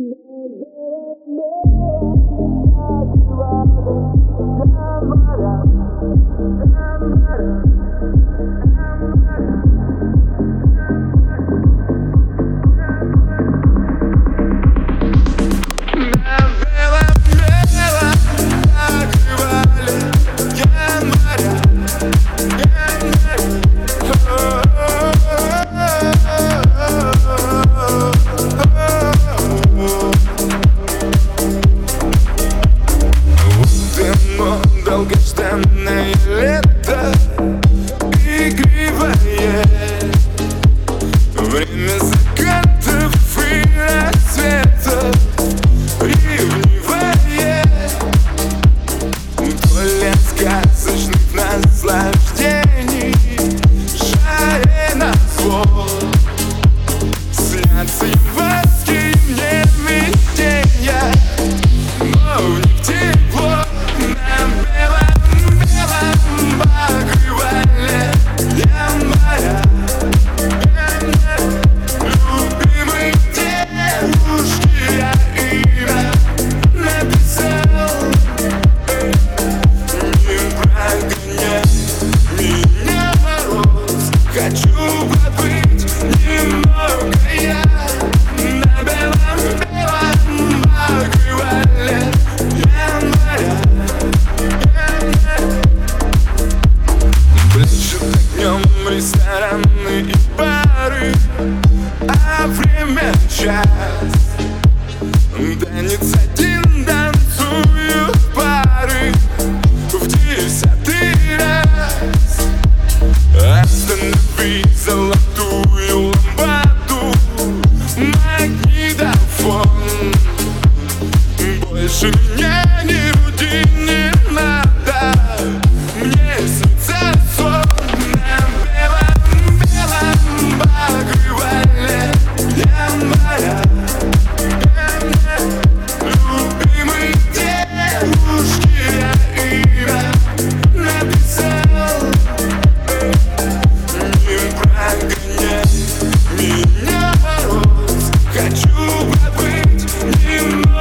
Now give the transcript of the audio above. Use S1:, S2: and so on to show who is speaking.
S1: Долгожданное лето, игривое время закатов и рассветов, ревнивое поле сказочных наслаждений, жаре на зло. Снятся январские мне видения, но в них тепло. Хочу побыть немного я на белом покрывале января. Ближе огнем рестораны и бары, а время час. Танец один, танцуют пары в 10-й раз. Останови золотую лампаду, магнитофон. Больше меня не буди, не надо. Мне снится сон на белом покрывале января. Любимой девушке я имя написал. Меня мороз, хочу побыть немного.